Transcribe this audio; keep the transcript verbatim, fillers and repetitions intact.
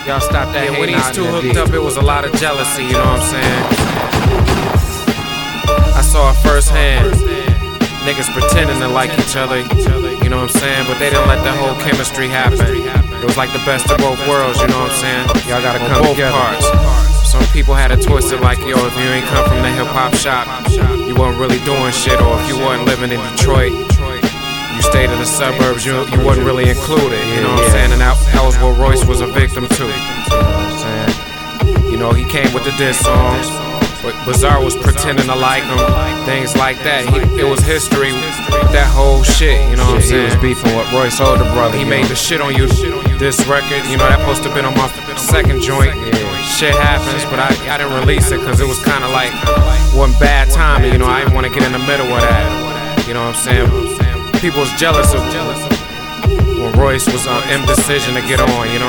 Y'all stop that. Yeah, when hating these out two in the hooked deep. up, it was a lot of jealousy, you know what I'm saying? I saw it firsthand. Niggas pretending to like each other, you know what I'm saying? But they didn't let the whole chemistry happen. It was like the best of both worlds, you know what I'm saying? Y'all gotta On come both together. parts. Some people had it twisted like, yo, if you ain't come from the hip hop shop, you wasn't really doing shit. Or if you wasn't living in Detroit, you stayed in the suburbs, you, you wasn't really included, you know what I'm saying? And that, that was what Royce was a victim to, you know what I'm saying? You know, he came with the diss songs, but Bizarre was pretending to like him, things like that. He, it was history, that whole shit, you know what I'm saying? He was beefing with Royce older brother. He made the shit on you, this record, you know, that supposed to have been on my second joint. Shit happens, but I, I didn't release it because it was kind of like one bad timing, you know, I didn't want to get in the middle of that, you know what I'm saying? People was jealous of when Royce was on uh, indecision to get on, you know.